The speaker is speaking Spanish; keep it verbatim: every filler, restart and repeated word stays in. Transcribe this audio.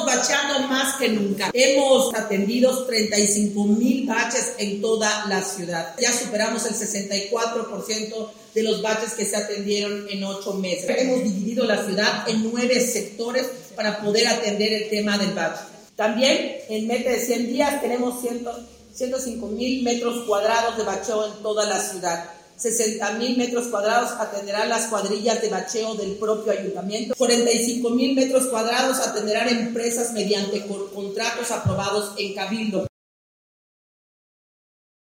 bacheando más que nunca. Hemos atendido treinta y cinco mil baches en toda la ciudad. Ya superamos el sesenta y cuatro por ciento de los baches que se atendieron en ocho meses. Hemos dividido la ciudad en nueve sectores para poder atender el tema del bache. También en meta de cien días tenemos ciento cinco mil metros cuadrados de bacheo en toda la ciudad. sesenta mil metros cuadrados atenderán las cuadrillas de bacheo del propio ayuntamiento. cuarenta y cinco mil metros cuadrados atenderán empresas mediante contratos aprobados en Cabildo.